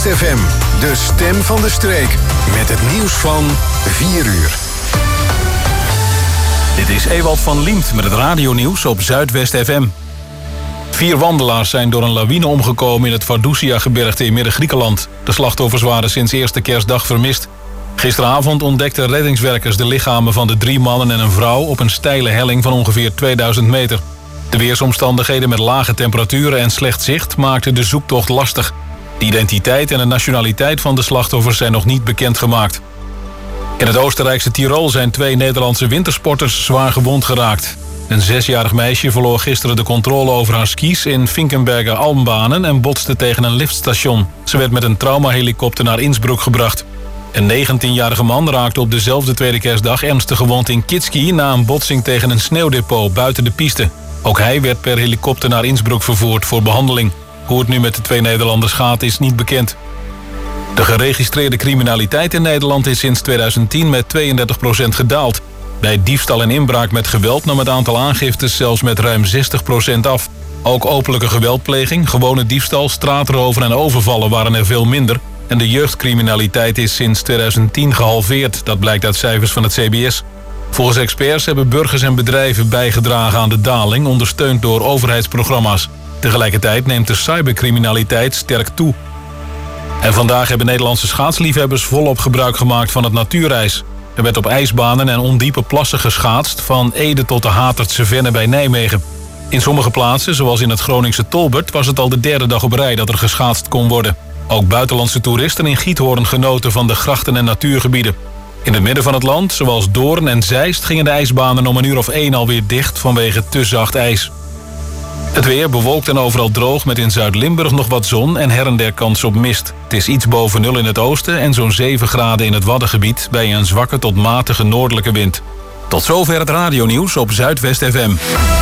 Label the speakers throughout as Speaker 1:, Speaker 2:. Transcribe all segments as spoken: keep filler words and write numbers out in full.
Speaker 1: F M, de stem van de streek. Met het nieuws van vier uur.
Speaker 2: Dit is Ewald van Liemt met het radionieuws op Zuidwest F M. Vier wandelaars zijn door een lawine omgekomen in het Vardousia-gebergte in Midden-Griekenland. De slachtoffers waren sinds eerste kerstdag vermist. Gisteravond ontdekten reddingswerkers de lichamen van de drie mannen en een vrouw op een steile helling van ongeveer tweeduizend meter. De weersomstandigheden met lage temperaturen en slecht zicht maakten de zoektocht lastig. De identiteit en de nationaliteit van de slachtoffers zijn nog niet bekendgemaakt. In het Oostenrijkse Tirol zijn twee Nederlandse wintersporters zwaar gewond geraakt. Een zesjarig meisje verloor gisteren de controle over haar skis in Finkenberger Almbanen en botste tegen een liftstation. Ze werd met een traumahelikopter naar Innsbruck gebracht. Een negentienjarige man raakte op dezelfde tweede kerstdag ernstig gewond in Kitski na een botsing tegen een sneeuwdepot buiten de piste. Ook hij werd per helikopter naar Innsbruck vervoerd voor behandeling. Hoe het nu met de twee Nederlanders gaat is niet bekend. De geregistreerde criminaliteit in Nederland is sinds tweeduizend tien met tweeëndertig procent gedaald. Bij diefstal en inbraak met geweld nam het aantal aangiftes zelfs met ruim zestig procent af. Ook openlijke geweldpleging, gewone diefstal, straatroven en overvallen waren er veel minder. En de jeugdcriminaliteit is sinds tweeduizend tien gehalveerd. Dat blijkt uit cijfers van het C B S. Volgens experts hebben burgers en bedrijven bijgedragen aan de daling, ondersteund door overheidsprogramma's. Tegelijkertijd neemt de cybercriminaliteit sterk toe. En vandaag hebben Nederlandse schaatsliefhebbers volop gebruik gemaakt van het natuurijs. Er werd op ijsbanen en ondiepe plassen geschaatst, van Ede tot de Hatertse Venne bij Nijmegen. In sommige plaatsen, zoals in het Groningse Tolbert, was het al de derde dag op rij dat er geschaatst kon worden. Ook buitenlandse toeristen in Giethoorn genoten van de grachten en natuurgebieden. In het midden van het land, zoals Doorn en Zeist, gingen de ijsbanen om een uur of één alweer dicht vanwege te zacht ijs. Het weer bewolkt en overal droog met in Zuid-Limburg nog wat zon en her en der kans op mist. Het is iets boven nul in het oosten en zo'n zeven graden in het Waddengebied bij een zwakke tot matige noordelijke wind. Tot zover het radionieuws op Zuidwest F M.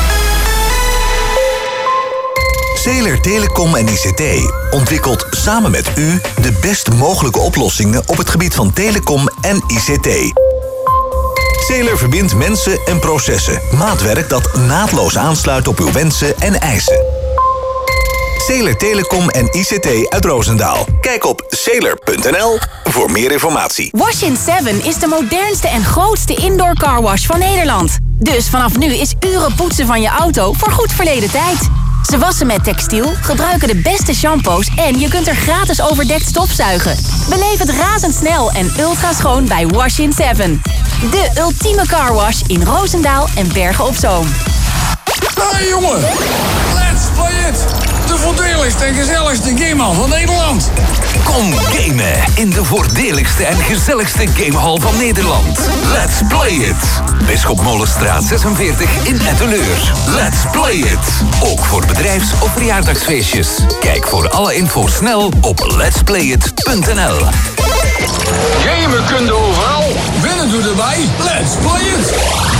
Speaker 3: Zeeler Telecom en I C T ontwikkelt samen met u de best mogelijke oplossingen op het gebied van telecom en I C T. Zeeler verbindt mensen en processen. Maatwerk dat naadloos aansluit op uw wensen en eisen. Zeeler Telecom en I C T uit Roosendaal. Kijk op zeeler punt n l voor meer informatie.
Speaker 4: Wash in seven is de modernste en grootste indoor carwash van Nederland. Dus vanaf nu is uren poetsen van je auto voor goed verleden tijd. Ze wassen met textiel, gebruiken de beste shampoos en je kunt er gratis overdekt stofzuigen. Beleef het razendsnel en ultra schoon bij Wash in seven. De ultieme carwash in Roosendaal en Bergen op Zoom.
Speaker 5: Hey jongen, let's play it! De voordeligste en gezelligste gamehal van Nederland.
Speaker 6: Kom gamen in de voordeligste en gezelligste gamehal van Nederland. Let's play it! Bisschopmolenstraat zesenveertig in Etteleur. Let's play it! Ook voor bedrijfs- of verjaardagsfeestjes. Kijk voor alle info snel op lets play it punt n l.
Speaker 5: Gamen kun je overal. Winnen doe erbij. Let's play it!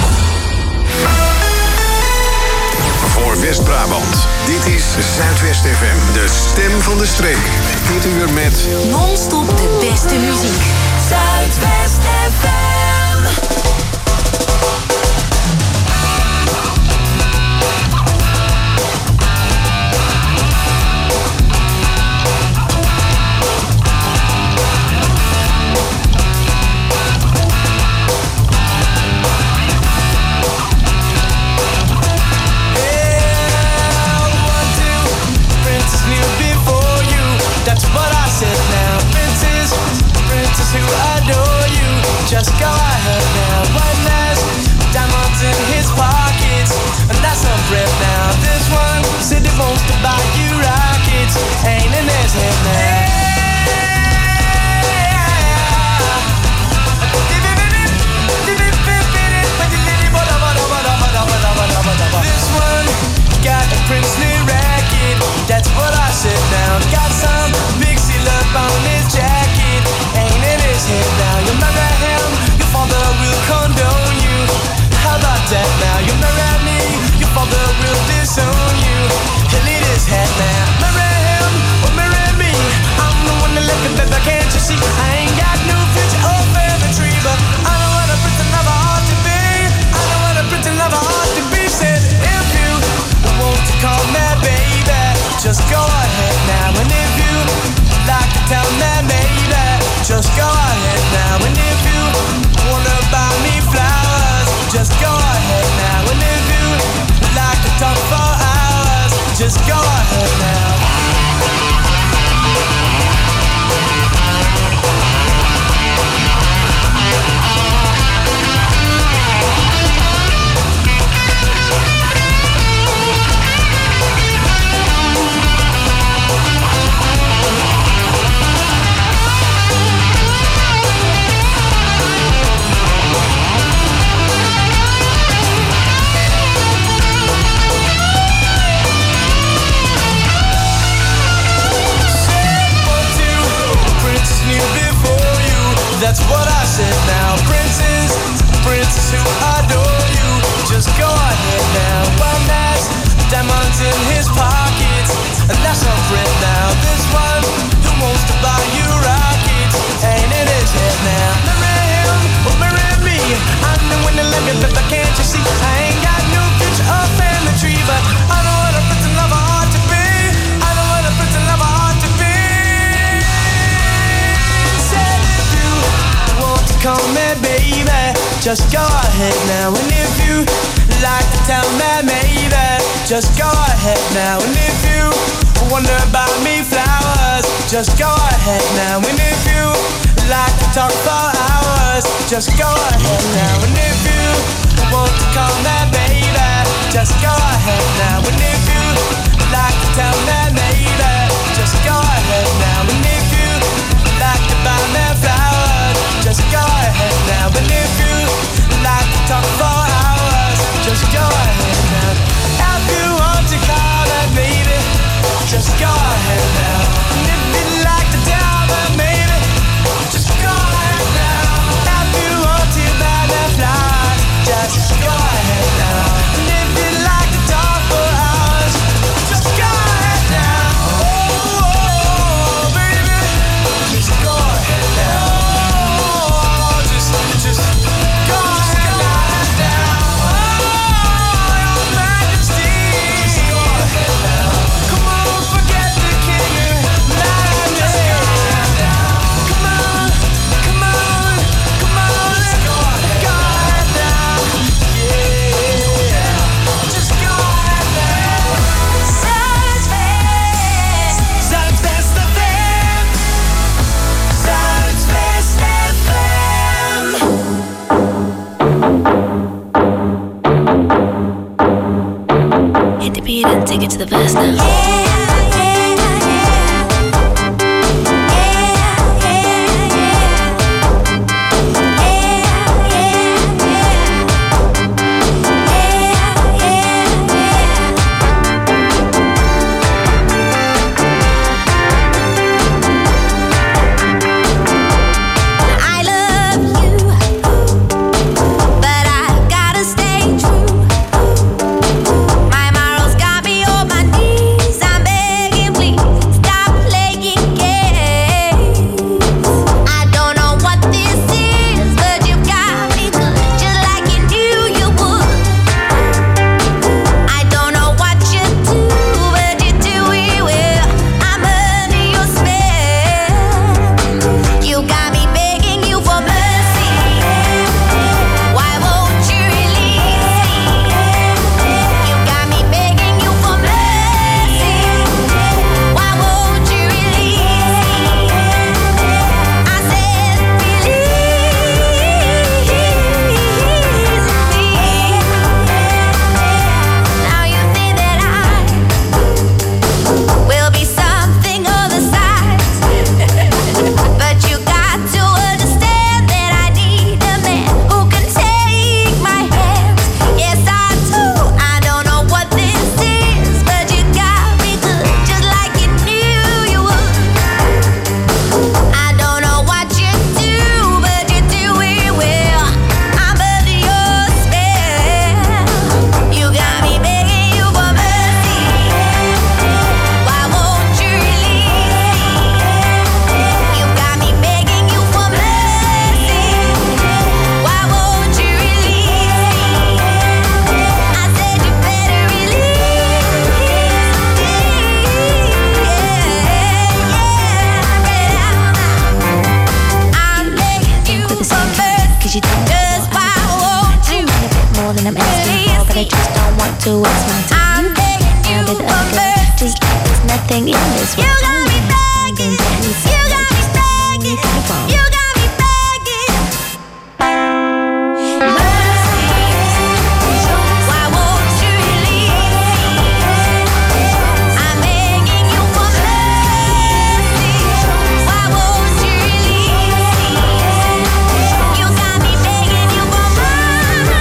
Speaker 1: Voor West-Brabant. Dit is Zuidwest F M, de stem van de streek. Dit uur met
Speaker 4: Non-stop de beste muziek.
Speaker 7: Zuidwest F M.
Speaker 8: Who adore you, just go ahead now. just go ahead now. And if you wanna buy me flowers, just go ahead now. And if you like to talk for hours, just go ahead now. That's what I said now. Princes, princes who adore you, just go ahead now. One has diamonds in his pockets, and that's our friend now. This one who wants to buy you rockets, ain't in his head now. Marry him or marry me, I'm the winner, let me, but can't you see? I ain't got no future up in the tree, but I know what a prince and lover ought to be. I know what a prince and lover ought to be. Come here, baby, just go ahead now. And if you like to tell me, maybe, just go ahead now. And if you wonder about me flowers, just go ahead now. And if you like to talk for hours, just go ahead now. And if you want to call me, baby, just go ahead now. And if you like to tell me, maybe, just go ahead now. And if you like to buy me flowers, just go ahead now. But if you like to talk for hours, just go ahead now. If you want to call me, baby, just go ahead now. And if you like to tell me, maybe, just go ahead now. If you want to buy me flowers, just go ahead now. And if you like to talk for hours, just go ahead now. Oh, oh, oh baby, just go ahead now. Just go ahead now, oh, your majesty. Just go ahead now. Come on, forget the king and majesty. Come on, come on, come on, let's go ahead now. Yeah, just go ahead now. Zuidwest, Zuidwest F M, Zuidwest F M.
Speaker 9: Hit the beat and take it to the verse now.
Speaker 10: My morals got me on my knees. I'm
Speaker 9: to waste my time. You begging you for mercy. There's nothing in this world. You got me begging. You got me begging. You got me begging. Mercy. Why won't you release me? I'm begging you for mercy. Why won't you release me? You got me begging you for mercy.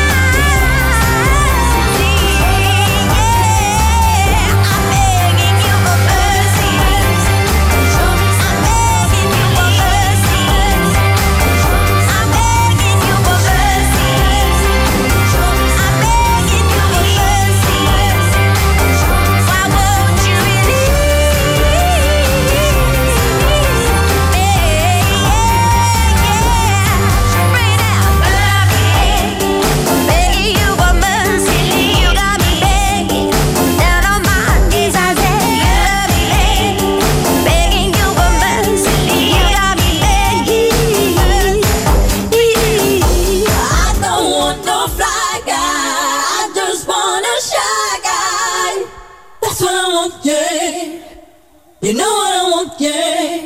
Speaker 9: You know what I want, yeah.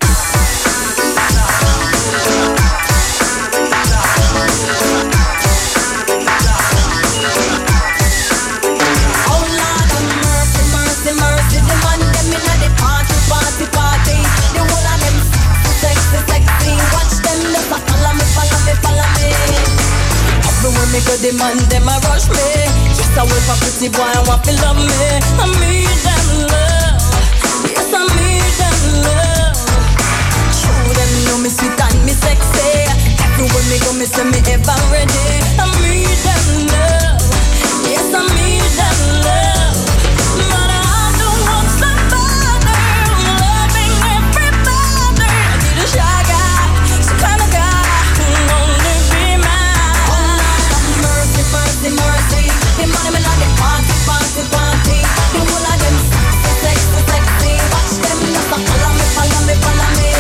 Speaker 9: Oh Lord of mercy, mercy, mercy. The man them inna the party, party, party. The whole of them sexy, sexy. Watch them just a follow me, follow me, follow me. Everywhere me go, the man them a rush me. Just a wait for pretty boy and want to love me. I need them love. Yes, I need them love. Show them know me sweet and me sexy. Everywhere me go, me say me ever ready. I need them love. Yes, I need them love. But I don't want somebody loving everybody. I need a shy guy, some kind of guy who only be mine. Oh Lord, mercy, mercy, mercy. The money me not the party, party, party. The whole of them sexy, sexy, sexy. Watch them just a follow me, follow me, follow me.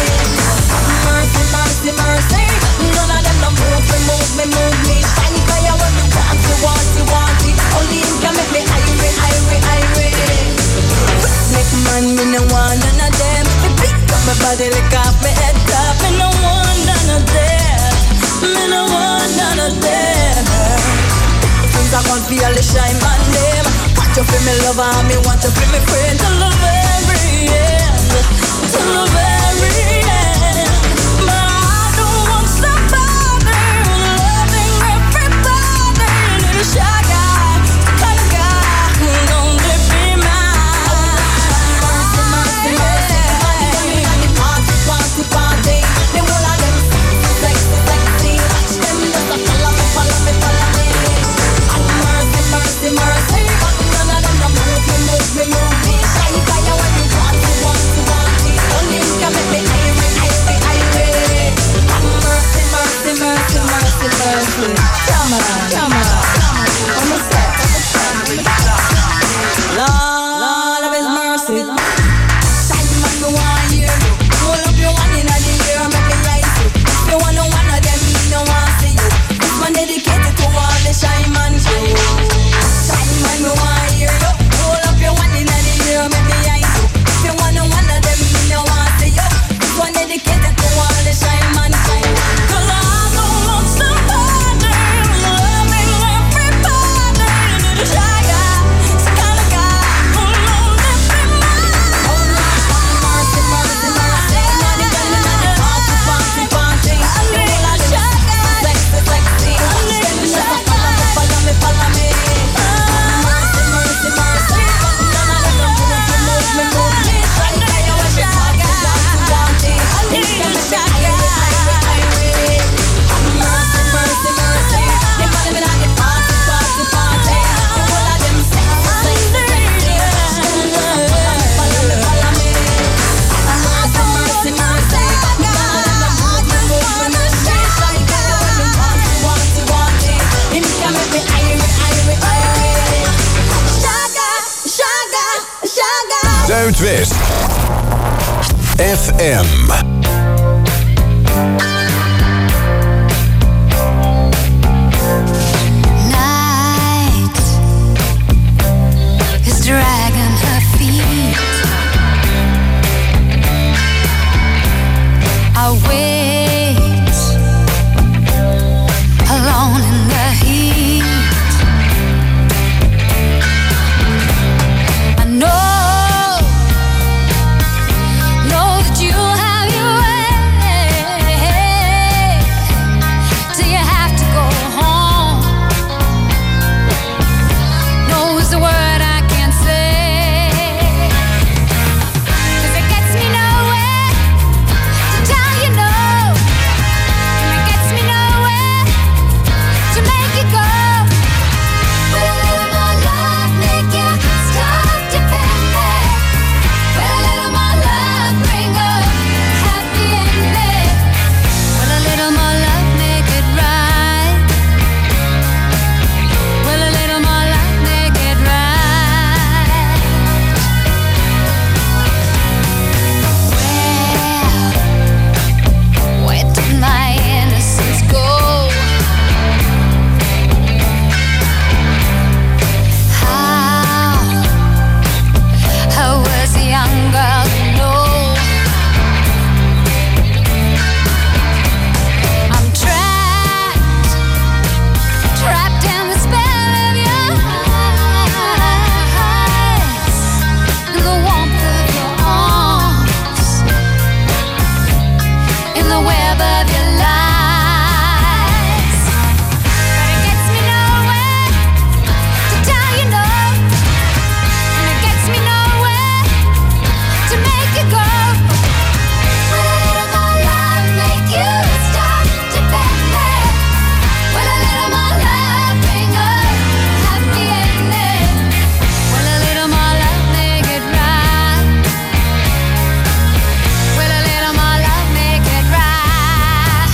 Speaker 9: Mercy, mercy, mercy. None of them no move me, move me, move me. Shiny fire when me want you, want you, want it. Only him can make me irie, irie, irie. Make man, me no want none of them. Me pick up my body, lick off me head top. Me no want none of them. Me no want none of them. Things I can't feel the shine man them. Want you feel me lover, and me want you feel me friend. Till the very end, till the very end. But I don't want somebody loving everybody. Need a shy guy, the kind of guy who only be mine. Mercy, mercy, mercy. The party, party, party. The whole of them sexy, sexy, sexy. Watch them just a follow me, follow me, follow me. Mercy, mercy, mercy. None of them no move me, move me, move me. Shiny fire when you want to, want to, want it. Only you can make me irie, irie, irie. Mercy, mercy, mercy, mercy, mercy. Come on, come on. On the step, on the step. Lord of His mercy. Shiny man, me want hear you. Hold up your one inna the air, make me rise you. If you want no one of them, me no want see you. This one dedicated to all the shy man crew. Shiny man, me want hear you. Hold up your one inna the air, make me rise you. If you want no one of them, me no want see you. This one dedicated to all the shy man crew. 'Cause I don't want somebody loving everybody. Need a shy guy, some kind of guy who only be mine. Oh Lord, mercy, mercy, mercy. Now the girl inna the party, party, party. I need a shy guy, sexy, sexy. Watch them just a follow me, follow me, follow me. Mercy, mercy, mercy. None of them no move me, move me, move me. Shine fire when me party, party, party. Only you can make me irie, irie, irie. Mercy, mercy, mercy. The money me not the party, party, party. The whole of them sexy, sexy, sexy. Watch them just a follow me, follow me, follow me. Mercy, mercy, mercy. None of them no move me, move me, move me. Shine fire when me want to, want to, want it. Him can make me irie, irie, irie. Shaga, shaga, shaga.
Speaker 1: Zuidwest F M.
Speaker 9: Night
Speaker 10: the web of your lies. But it gets me nowhere to tell you no, and it gets me nowhere to make you go. Will a little more love make you stop depending? Will a little more love bring a happy ending? Will a little more love make it right? Will a little more love make it right?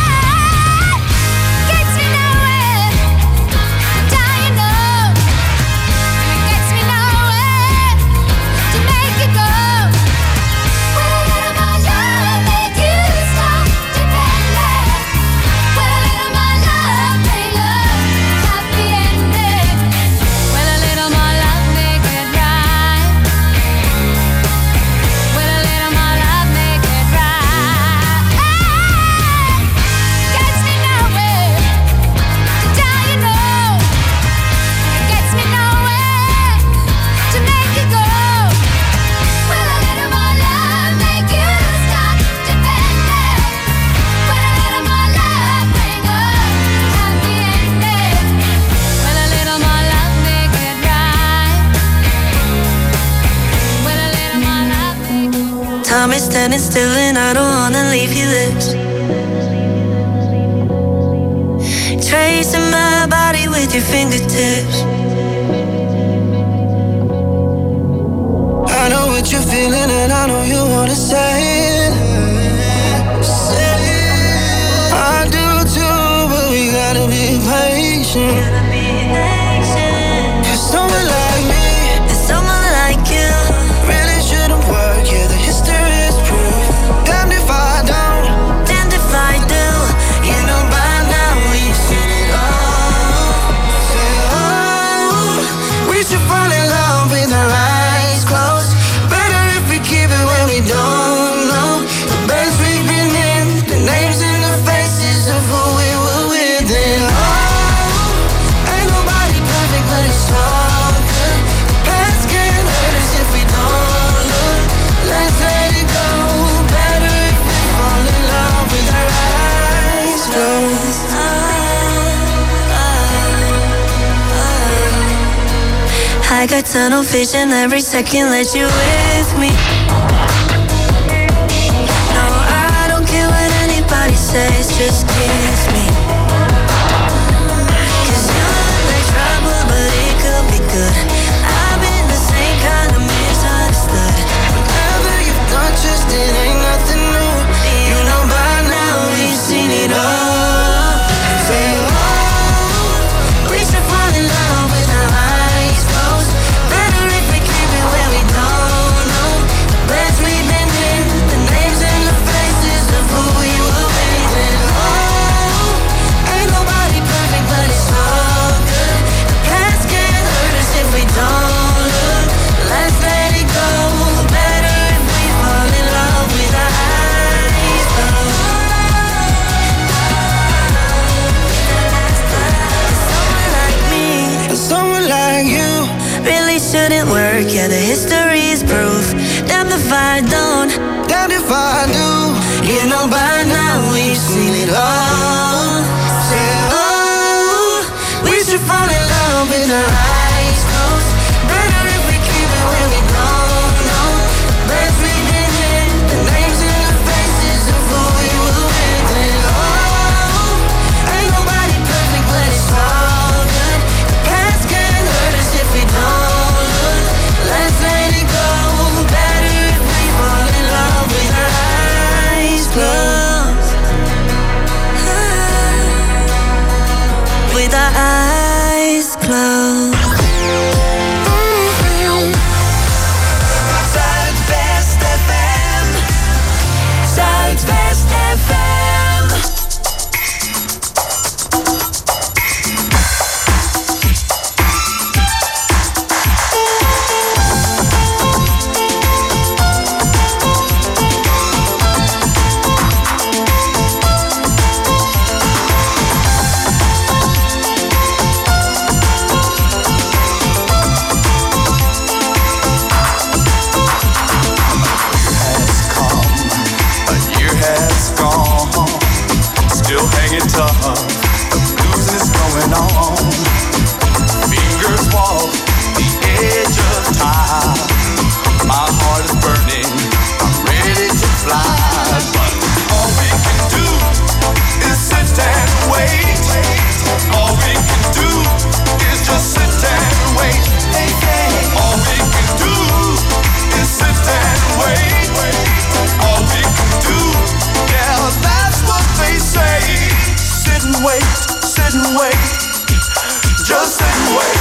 Speaker 10: Gets me nowhere to tell you no, and it gets me nowhere to make you go. Will a little more love make you stop depending? Will a little more love bring a happy ending? Will a little more love make it right? Will a little more love make it right? Gets me nowhere to tell you no, and it gets me nowhere to make you go. Will a little more love make you stop depending? Will a little more love bring a happy ending? Will a little more love make it right? Will a little more love make it right?
Speaker 11: Time is standing still and I don't wanna leave you this. Tracing my body with your fingertips. I know what you're feeling and I know you wanna say it. Say it. I do too, but we gotta be patient. Cause someone like me and someone like you really shouldn't work. Yeah, the history is proof. Damned if I don't, damned if I do. You know by now we've seen it all. Say, oh, we should fall in love with our eyes closed. Better if we keep it when we don't know the beds we've been in, the names and the faces of who we were with. And oh, ain't nobody perfect, but it's all good. The past can't hurt us if we don't look. Let's let it go. Better if we fall in love with our eyes closed. I got tunnel vision every second, let you with me. No, I don't care what anybody says, just kiss me. Cause you look like trouble, but it could be good. I've been the same kind of misunderstood. Whatever you've done, just it ain't nothing new. You know by now we've seen it all. Say, oh, we should fall in love with our eyes closed. Better if we keep it where we don't know the beds we've been in, the names and the faces of who we were with. And oh, ain't nobody perfect, but it's all good. The past can't hurt us if we don't look. Let's let it go. Better if we fall in love with our eyes closed. Someone like me and someone like you really shouldn't work. Yeah, the history is proof. Damned if I don't, damned if I do. You know by now we've seen it all. Say, oh, we should fall in love with our eyes closed. Better if we keep it where we don't know the beds we've been in, the names and the faces of who we were with. And oh, ain't nobody perfect, but it's all good. The past can't hurt us if we don't look. Let's let it go. Better if we fall in love with our eyes closed. With our eyes closed. Zuidwest F M. Zuidwest F M.
Speaker 12: Gone. still hanging tough. The blues is going on. Fingers walk the edge of time. My heart is burning. I'm ready to fly, but all we can do is sit and wait. All we can do is just sit and wait. Hey, hey. All we can do is sit and wait. All we can do, yeah, that's what they say. Sit and wait, sit and wait, just sit and wait.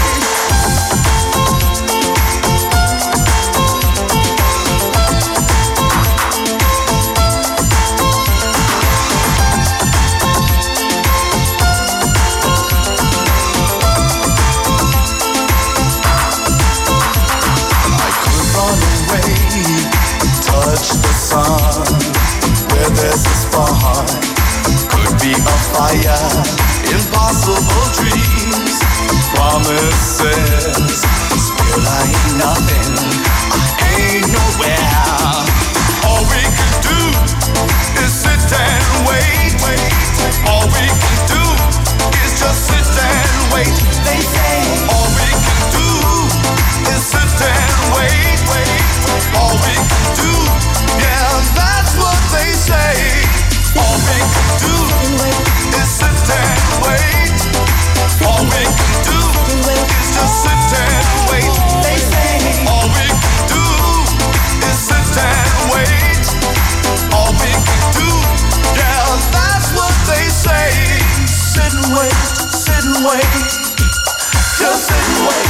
Speaker 12: Touch the sun, where there's a spark, could be a fire, impossible dreams, promises, still I ain't nothing, I ain't nowhere. All we can do is sit and wait, all we can do is just sit and wait. They say all we can do is sit and wait, all we can do, yeah, that's what they say. All we can do is sit and wait. All we can do is just sit and wait. They say all we can do is sit and wait. All we can do, yeah, that's what they say. Sit and wait, sit and wait, just sit and wait.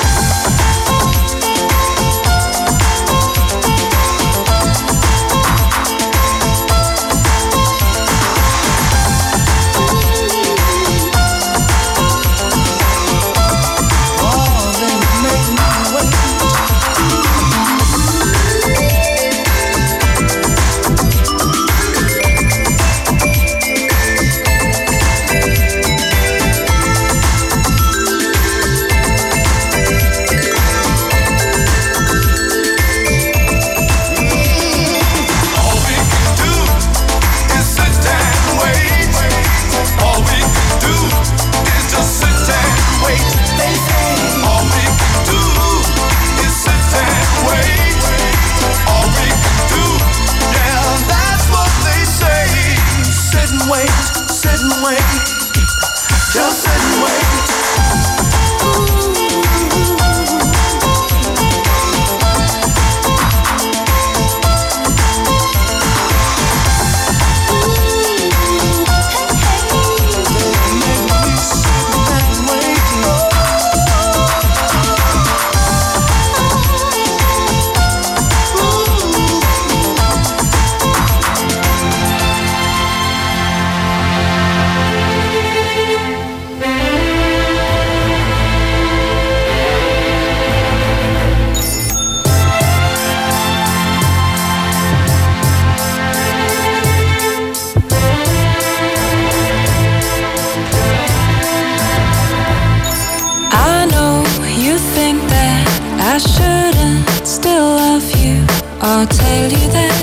Speaker 13: I'll tell you that.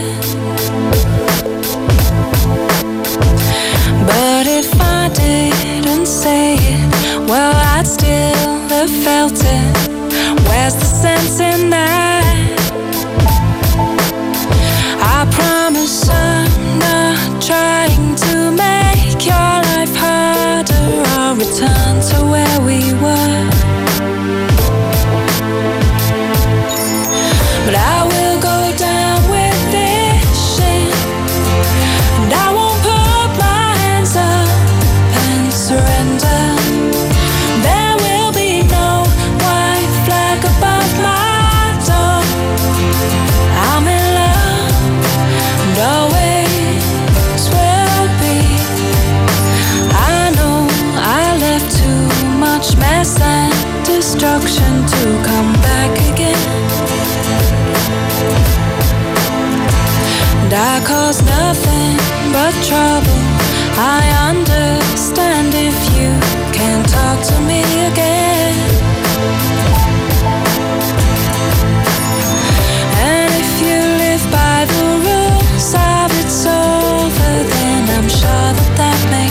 Speaker 13: But if I didn't say it, well, I'd still have felt it. Where's the sense in that? I promise I'm not trying to make your life harder. I'll return to where we were. But I will go down with this shit, and I won't put my hands up and surrender. There will be no white flag above my door. I'm in love and always will be. I know I left too much mess and destruction to come back again. And I cause nothing but trouble. I understand if you can't talk to me again. And if you live by the rules of it's over, then I'm sure that that makes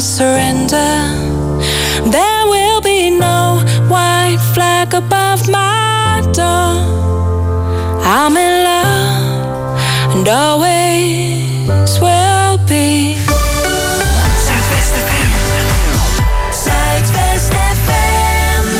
Speaker 13: and surrender. There will be no white flag above my door. I'm in love and always will be.
Speaker 7: Zuidwest F M. Zuidwest F M.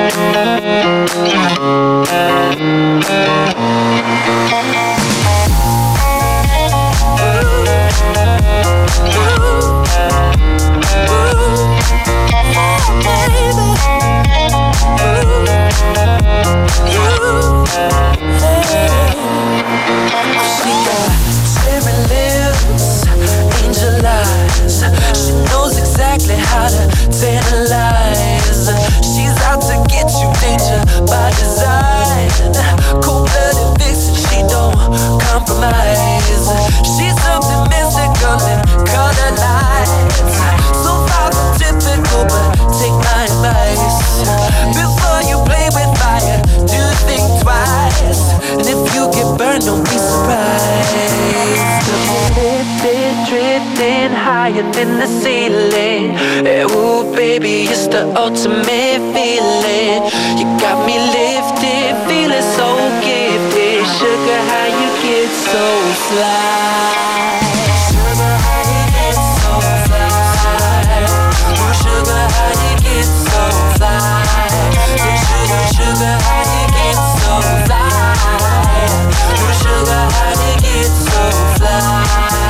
Speaker 8: How to tantalize. She's out to get you, danger by design. Cold-blooded vixen, she don't compromise. She's something mystical and color lights. So far from typical, but take my advice. Before you play with fire, do think twice. And if you get burned, don't be surprised. Lifted, drifting higher than the ceiling. Ooh, baby, it's the ultimate feeling. You got me lifted, feeling so gifted. Sugar, how you get so fly? Sugar, how you get so fly? Ooh, sugar, how you get so fly? Sugar, sugar, how you get so fly? Ooh, sugar, how you get so fly?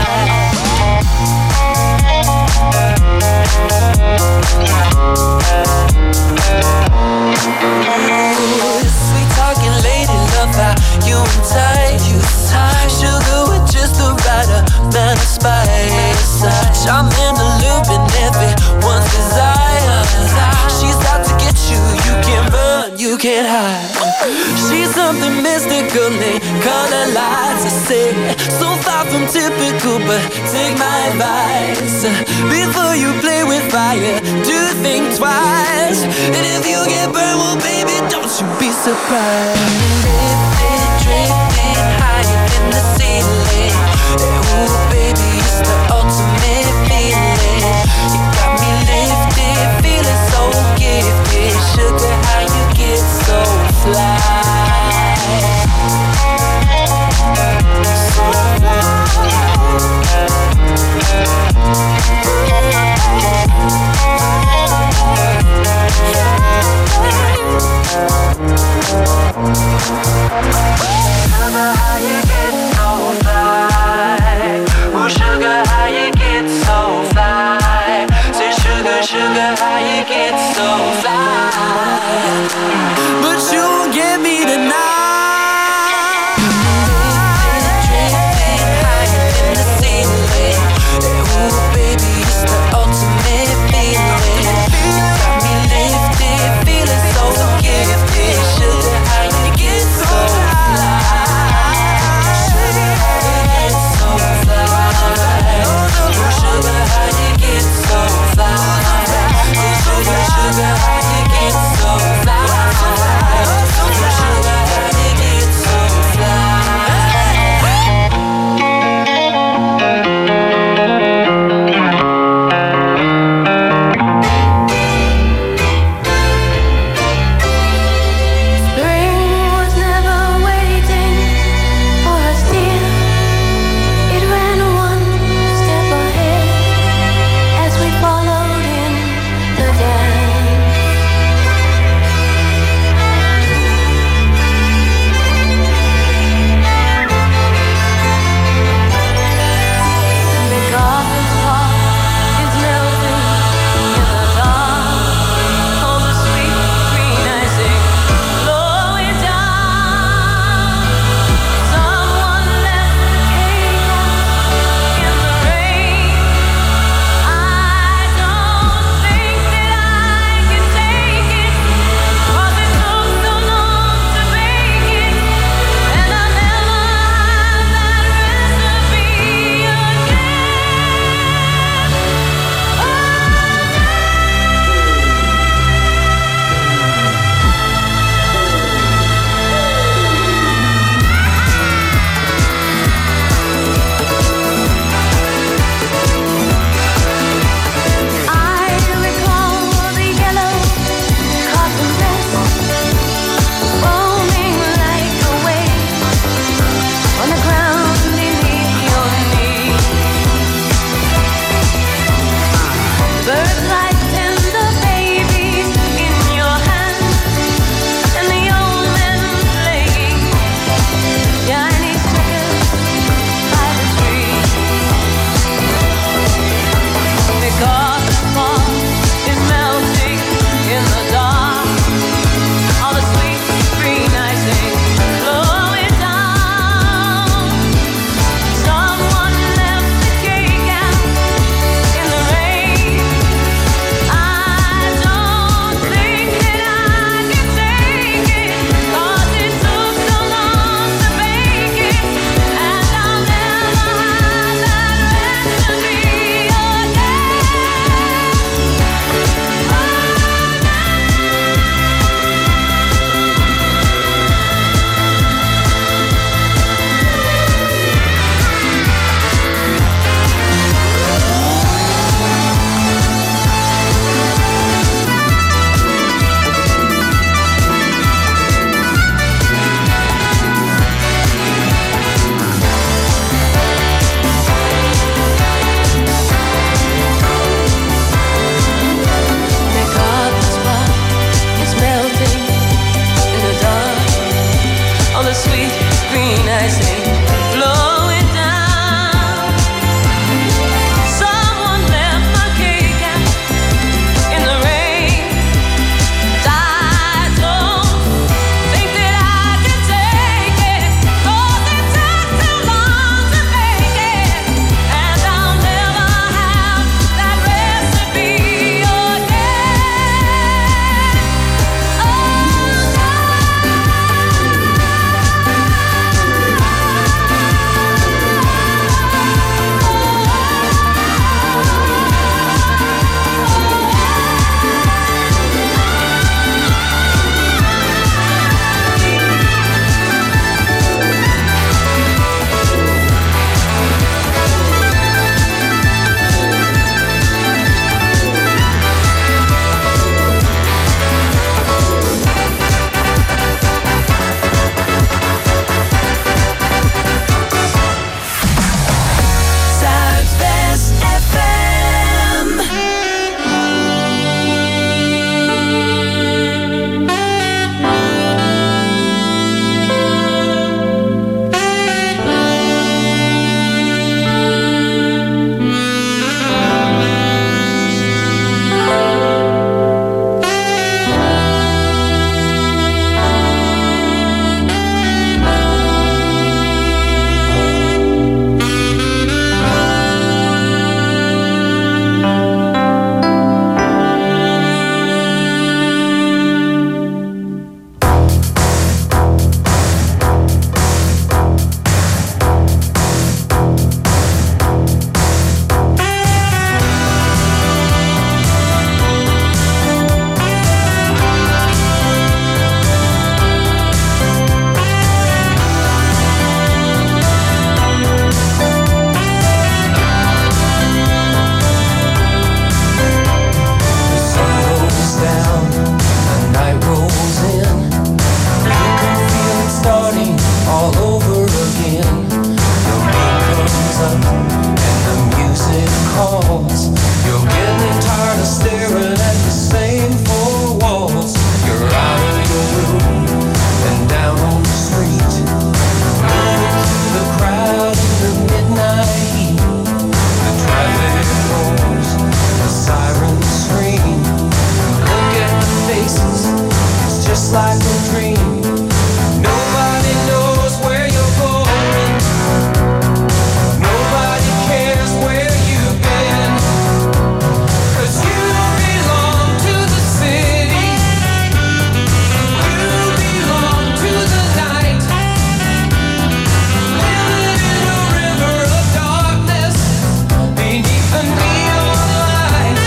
Speaker 8: Sweet talking lady, love how you entice. Sugar with just the right amount of spice. Charming, alluring, everyone's desire. She's out to get you, you can't run, you can't hide. She's something mystical and color lights. I say, so far from typical, but take my advice. Before you play with fire, do think twice. And if you get burned, well baby, don't you be surprised. Lifted, drifting higher than the ceiling. Ooh baby, it's the ultimate feeling. You got me lifted, feeling so gifted. Sugar, how you get so fly? So Sugar, how you get so fly? Oh, sugar, how you get so fly? Say, sugar, sugar, how you get so fly? But you won't get me tonight. Sugar, how you
Speaker 14: staring at the same four walls. You're out of your room and down on the street, moving through the crowd in the midnight heat. The traffic roars, the sirens scream. Look at the faces, it's just like a dream. Nobody knows where you're going. Nobody cares where you've been. 'Cause you belong to the city. You belong to the night. Living in a river of darkness beneath the neon light.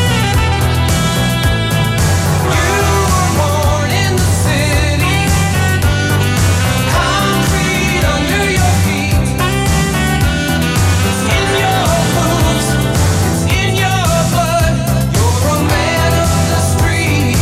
Speaker 14: You were born in the city. Concrete under your feet. It's in your moves, it's in your blood. You're a man of the street.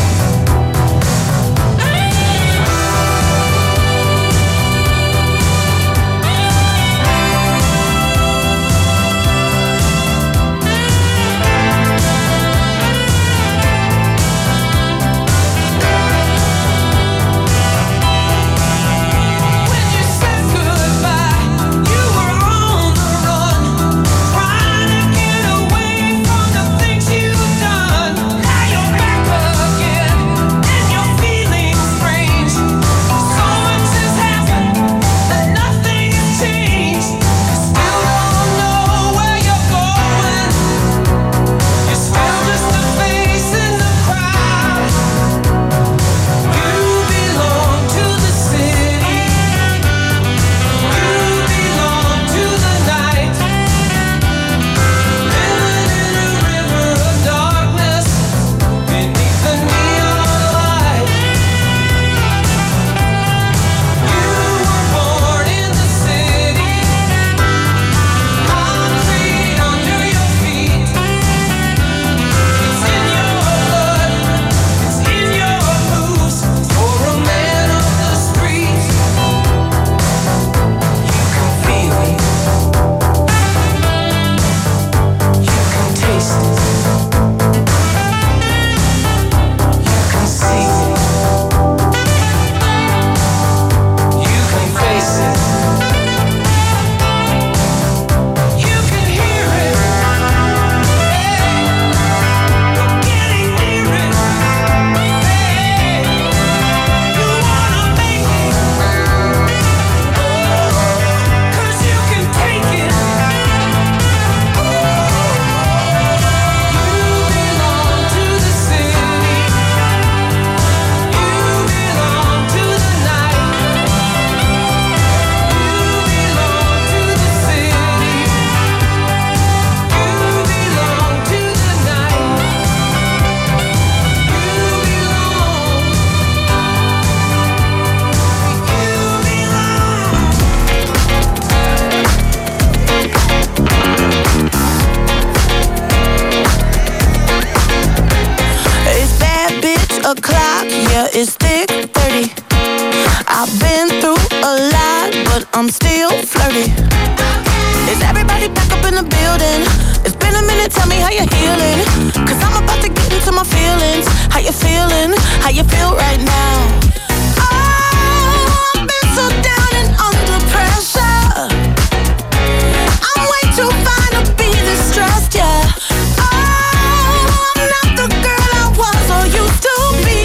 Speaker 14: When you said goodbye, you were on the run, trying to get away from the things you've done. Now you're back again, and you're feeling strange. So much has happened, that nothing has changed. You still don't know where you're going. You're still just a face in the crowd. You belong to the city. You belong to the night. Living in a river of darkness beneath the neon light. You were born in the city. Concrete under your feet. It's in your blood, it's in your moves. You're a man of the street. You can feel it. You can taste it. You can see it. You can face it. You can hear it. Hey, you're getting near it. Hey, you wanna make it. Oh, 'cause you can take it. You belong to the city. You belong to the night. You belong to the city. You belong to the night. You
Speaker 11: It's bad bitch o'clock, yeah, it's thick thirty. I've been through a lot, but I'm still flirty. Is everybody back up in the building? It's been a minute, tell me how you're healing. Cause I'm about to get into my feelings. How you feeling? How you feel right now? Oh, I've been so down and under pressure. I'm way too fine to be this stressed, yeah. Oh, I'm not the girl I was or used to be.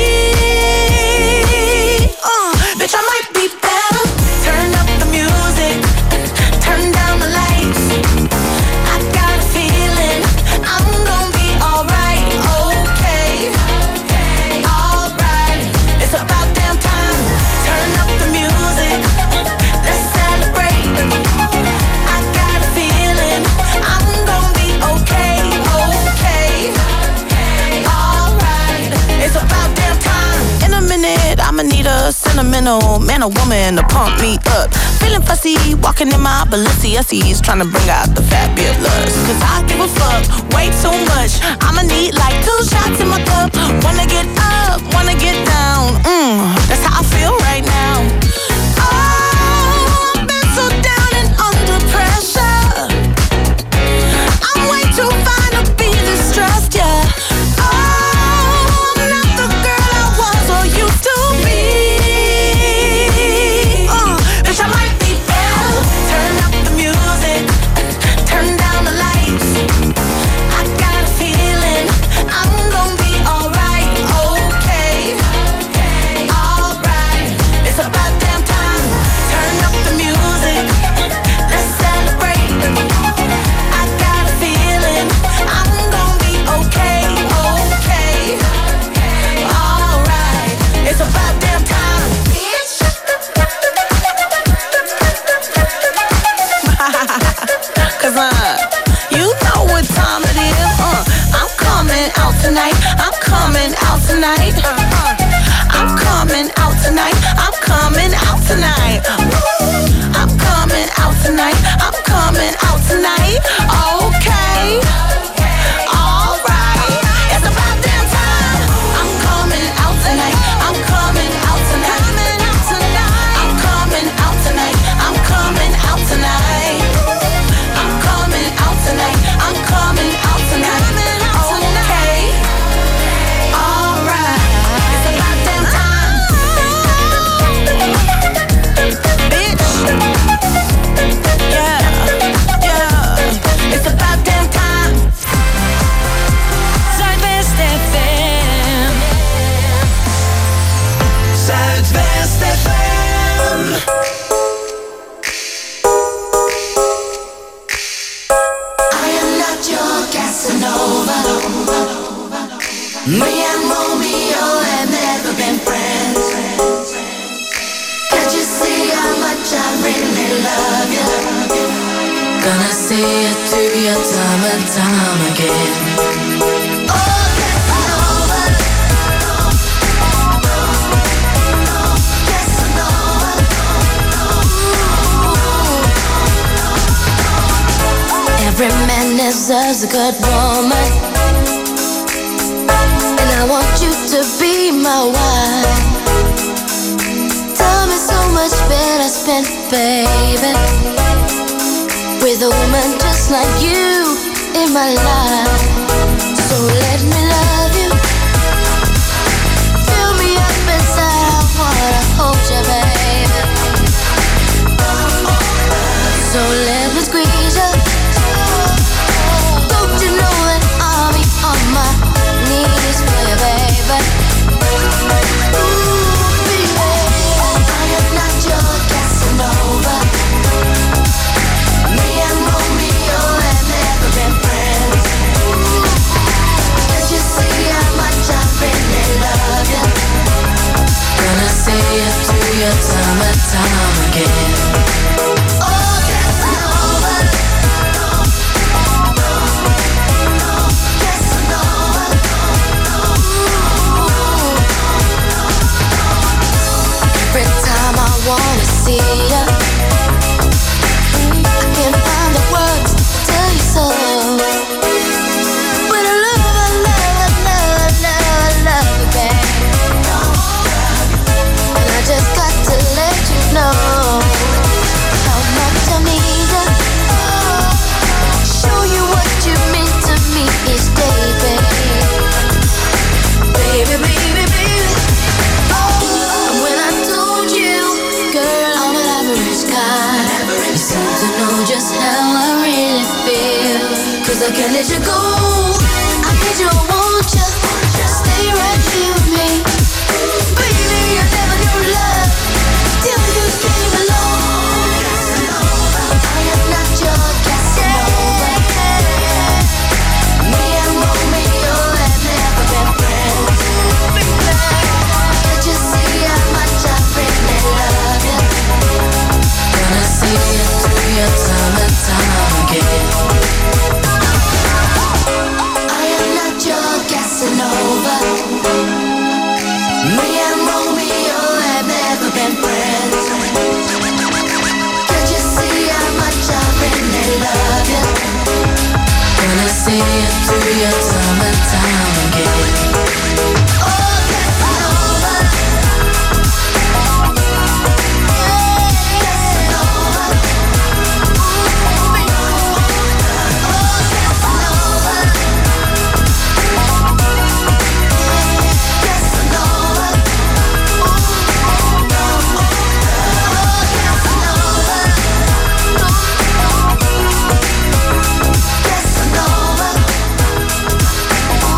Speaker 11: Uh, bitch, I might be better. Turn up the music, turn down the lights. I got a feeling I'm gonna be alright, okay, alright. It's about damn time. Turn up the music, let's celebrate. I got a feeling I'm gonna be okay, okay, alright. It's about damn time. In a minute, I'ma need a sentimental man or woman to pump me up. Feeling fussy, walking in my Balenciennes, trying to bring out the fabulous. Cause I give a fuck way too much. I'ma need like two shots in my cup. Wanna get up, wanna get down. Mm, that's how I feel right now. Oh, I've been so down and under pressure. I'm way too fine to be this stressed, yeah. tonight. I'm coming out tonight. I'm coming out tonight. I'm coming out tonight. I'm coming out tonight. I'm coming out tonight. Okay. All right. It's about damn time. I'm coming out tonight. I'm coming out tonight. I'm coming out tonight. I'm coming out tonight. I'm coming out tonight. I'm coming out tonight. Okay. All right. It's about damn time. Bitch. Yeah. Yeah. It's about damn time.
Speaker 7: Zuidwest F M.
Speaker 8: Zuidwest F M.
Speaker 11: I am not your Casanova. Me and Romeo have never been friends. Can't you see how much I really love you?
Speaker 7: Gonna say it to you time and time again.
Speaker 11: Oh, Casanova. Casanova.
Speaker 7: Every man deserves a good woman, and I want you to be my wife. Time is so much better spent, baby, with a woman just like you in my life. So let me love you. Fill me up inside, I wanna hold you, baby. So let me squeeze you. Don't you know that I'll be on my knees for you, baby? Ooh, baby.
Speaker 11: I am not your Casanova. Me and Romeo have never been friends. Can't you see how much I really love you?
Speaker 7: Gonna say it to you time and time again.
Speaker 11: Oh, Casanova. Casanova.
Speaker 7: Every time I wanna see you, I can't find the words to tell you so. But I love, I love, I love, I love, I love you, babe. And I just got to let you know how much I need you. Show you what you mean to me each day, babe. Baby, baby, baby. And when I told you, girl, I'm an average guy, you seem to know just how I really feel. Cause I can't let you go. I need you, I want you. Stay right here with me. Baby, I never knew love till you came along.
Speaker 11: I am not your Casanova. Me and Romeo have never been friends. Can't you see how much I really love you?
Speaker 7: Gonna say it to you time and time again.
Speaker 11: I am not your Casanova. Me and Romeo have never been friends. Can't you see how much I really love you?
Speaker 7: Gonna say it to you time and time again.
Speaker 11: Oh, Casanova. Casanova. Casanova.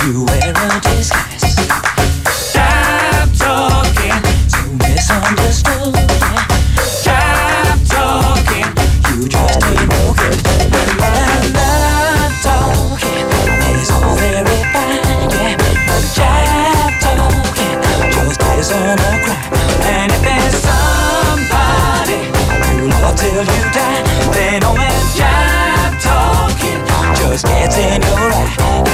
Speaker 8: you wear a disguise. Stop talking, so misunderstood. Stop talking, you just ain't no good. Stop talking, it's all very fine, yeah. Stop talking, just isn't a crime. And if there's somebody who love till you die, then always stop talking, just gets in your eye.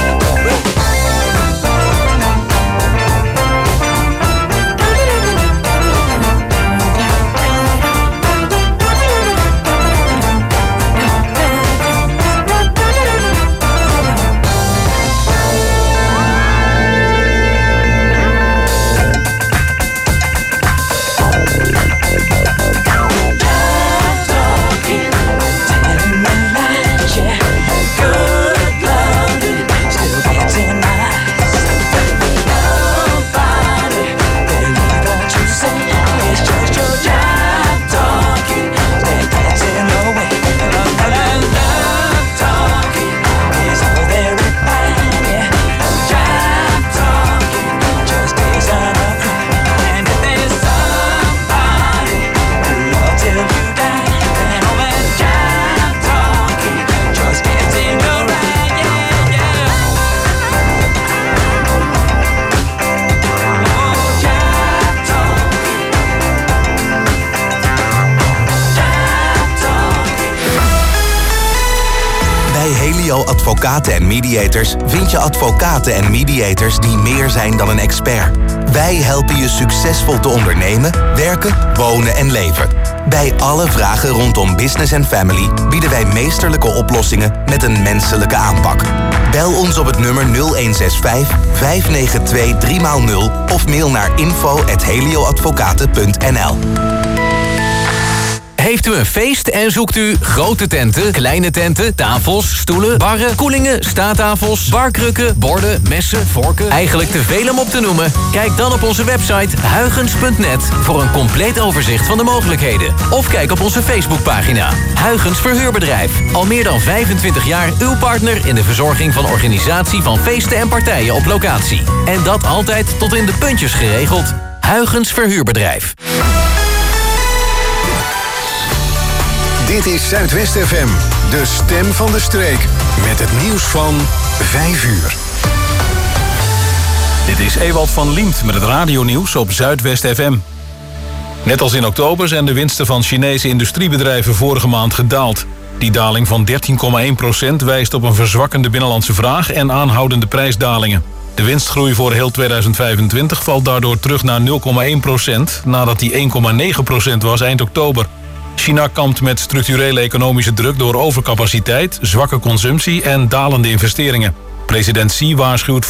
Speaker 3: Advocaten en Mediators vind je advocaten en mediators die meer zijn dan een expert. Wij helpen je succesvol te ondernemen, werken, wonen en leven. Bij alle vragen rondom business en family bieden wij meesterlijke oplossingen met een menselijke aanpak. Bel ons op het nummer nul een zes vijf, vijf negen twee, drie nul of mail naar info at helioadvocaten punt n l.
Speaker 15: Heeft u een feest en zoekt u grote tenten, kleine tenten, tafels, stoelen, barren, koelingen, staattafels, barkrukken, borden, messen, vorken? Eigenlijk te veel om op te noemen? Kijk dan op onze website huygens punt net voor een compleet overzicht van de mogelijkheden. Of kijk op onze Facebookpagina. Huygens Verhuurbedrijf. Al meer dan vijfentwintig jaar uw partner in de verzorging van organisatie van feesten en partijen op locatie. En dat altijd tot in de puntjes geregeld. Huygens Verhuurbedrijf.
Speaker 1: Dit is Zuidwest F M, de stem van de streek. Met het nieuws van vijf uur.
Speaker 2: Dit is Ewald van Liemt met het radionieuws op Zuidwest F M. Net als in oktober zijn de winsten van Chinese industriebedrijven vorige maand gedaald. Die daling van dertien komma één procent wijst op een verzwakkende binnenlandse vraag en aanhoudende prijsdalingen. De winstgroei voor heel tweeduizend vijfentwintig valt daardoor terug naar nul komma één procent... nadat die één komma negen procent was eind oktober. China kampt met structurele economische druk door overcapaciteit, zwakke consumptie en dalende investeringen. President Xi waarschuwt voor